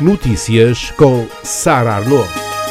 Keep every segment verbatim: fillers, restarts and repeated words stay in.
Notícias com Sara Arnaud.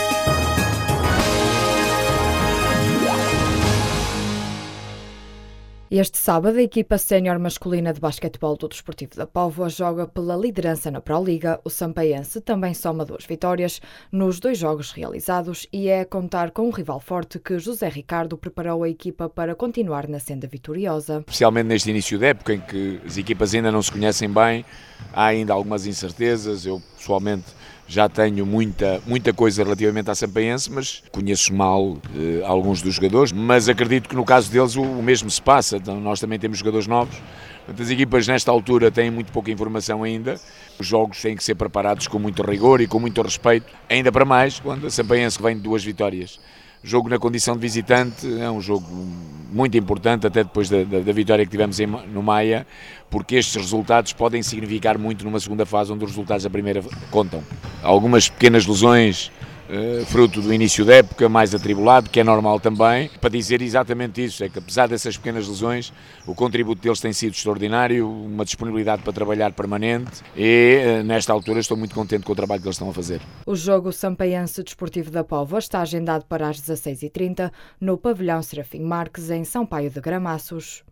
Este sábado, a equipa sénior masculina de basquetebol do Desportivo da Póvoa joga pela liderança na Proliga. O Sampaense também soma duas vitórias nos dois jogos realizados e é a contar com um rival forte que José Ricardo preparou a equipa para continuar na senda vitoriosa. Especialmente neste início de época em que as equipas ainda não se conhecem bem, há ainda algumas incertezas. Eu, pessoalmente, já tenho muita, muita coisa relativamente à Sampaense, mas conheço mal eh, alguns dos jogadores, mas acredito que no caso deles o, o mesmo se passa. Então, nós também temos jogadores novos. As equipas nesta altura têm muito pouca informação ainda. Os jogos têm que ser preparados com muito rigor e com muito respeito, ainda para mais quando a Sampaense vem de duas vitórias. O jogo na condição de visitante é um jogo muito importante, até depois da, da, da vitória que tivemos em, no Maia, porque estes resultados podem significar muito numa segunda fase onde os resultados da primeira contam. Algumas pequenas lesões, Uh, fruto do início da época, mais atribulado, que é normal também, para dizer exatamente isso, é que apesar dessas pequenas lesões, o contributo deles tem sido extraordinário, uma disponibilidade para trabalhar permanente e uh, nesta altura estou muito contente com o trabalho que eles estão a fazer. O jogo Sampaense Desportivo da Póvoa está agendado para as dezasseis e trinta no pavilhão Serafim Marques, em São Paio de Gramaços.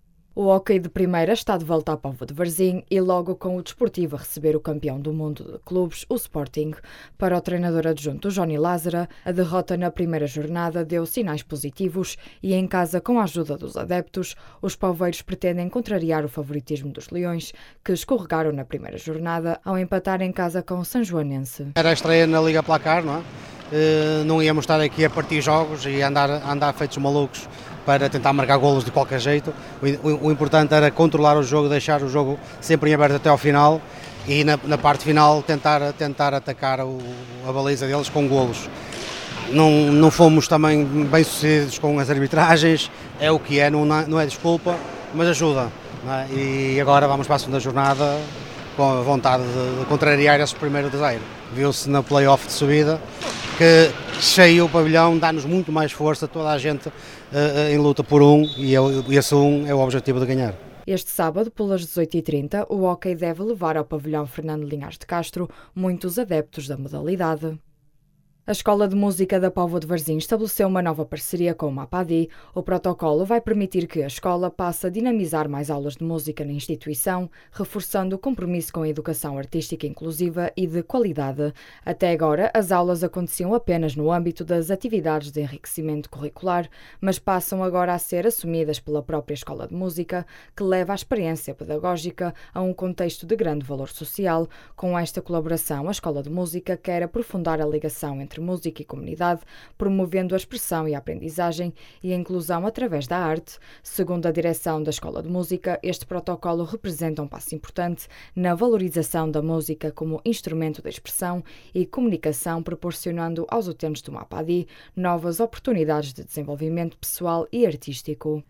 O hóquei de primeira está de volta à Póvoa de Varzim e logo com o Desportivo a receber o campeão do mundo de clubes, o Sporting. Para o treinador adjunto Johnny Lázara, a derrota na primeira jornada deu sinais positivos e em casa, com a ajuda dos adeptos, os poveiros pretendem contrariar o favoritismo dos Leões, que escorregaram na primeira jornada ao empatar em casa com o Sanjoanense. Era a estreia na Liga Placar, não é? Uh, não íamos estar aqui a partir jogos e andar, andar feitos malucos para tentar marcar golos de qualquer jeito. O, o, o importante era controlar o jogo, deixar o jogo sempre em aberto até ao final e na, na parte final tentar, tentar atacar o, a baliza deles com golos. Não, não fomos também bem sucedidos com as arbitragens, é o que é, não, não é desculpa, mas ajuda. Não é? E agora vamos para a segunda jornada com a vontade de, de contrariar esse primeiro desejo. Viu-se na play-off de subida que cheio o pavilhão dá-nos muito mais força, toda a gente uh, em luta por um e esse um é o objetivo de ganhar. Este sábado, pelas dezoito e trinta, o hóquei deve levar ao pavilhão Fernando Linhares de Castro muitos adeptos da modalidade. A Escola de Música da Póvoa de Varzim estabeleceu uma nova parceria com o MAPADI. O protocolo vai permitir que a escola passe a dinamizar mais aulas de música na instituição, reforçando o compromisso com a educação artística inclusiva e de qualidade. Até agora, as aulas aconteciam apenas no âmbito das atividades de enriquecimento curricular, mas passam agora a ser assumidas pela própria Escola de Música, que leva a experiência pedagógica a um contexto de grande valor social. Com esta colaboração, a Escola de Música quer aprofundar a ligação entre entre música e comunidade, promovendo a expressão e a aprendizagem e a inclusão através da arte. Segundo a direção da Escola de Música, este protocolo representa um passo importante na valorização da música como instrumento de expressão e comunicação, proporcionando aos utentes do MAPADI novas oportunidades de desenvolvimento pessoal e artístico.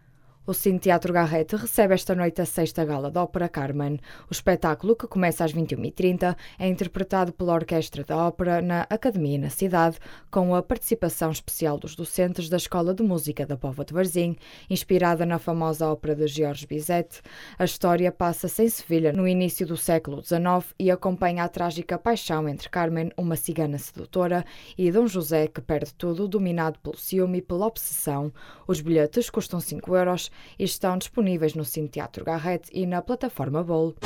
O Cine Teatro Garrett recebe esta noite a sexta gala de ópera Carmen. O espetáculo, que começa às vinte e uma e trinta, é interpretado pela Orquestra da Ópera na Academia e na cidade, com a participação especial dos docentes da Escola de Música da Póvoa de Varzim. Inspirada na famosa ópera de Georges Bizet, a história passa-se em Sevilha no início do século dezenove e acompanha a trágica paixão entre Carmen, uma cigana sedutora, e Dom José, que perde tudo, dominado pelo ciúme e pela obsessão. Os bilhetes custam cinco euros e estão disponíveis no Cine Teatro Garrett e na plataforma Bowl.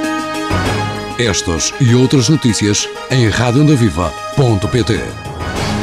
Estas e outras notícias em rádio onda viva ponto pt.